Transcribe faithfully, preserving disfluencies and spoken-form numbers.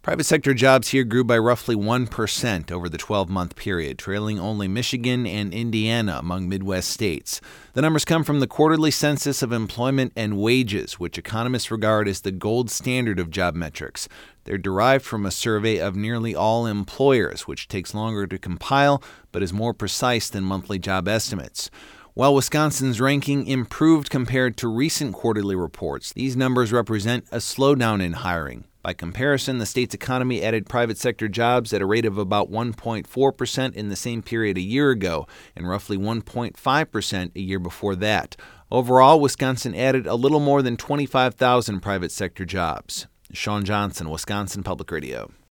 Private sector jobs here grew by roughly one percent over the twelve-month period, trailing only Michigan and Indiana among Midwest states. The numbers come from the quarterly census of employment and wages, which economists regard as the gold standard of job metrics. They're derived from a survey of nearly all employers, which takes longer to compile but is more precise than monthly job estimates. While Wisconsin's ranking improved compared to recent quarterly reports, these numbers represent a slowdown in hiring. By comparison, the state's economy added private sector jobs at a rate of about one point four percent in the same period a year ago and roughly one point five percent a year before that. Overall, Wisconsin added a little more than twenty-five thousand private sector jobs. Sean Johnson, Wisconsin Public Radio.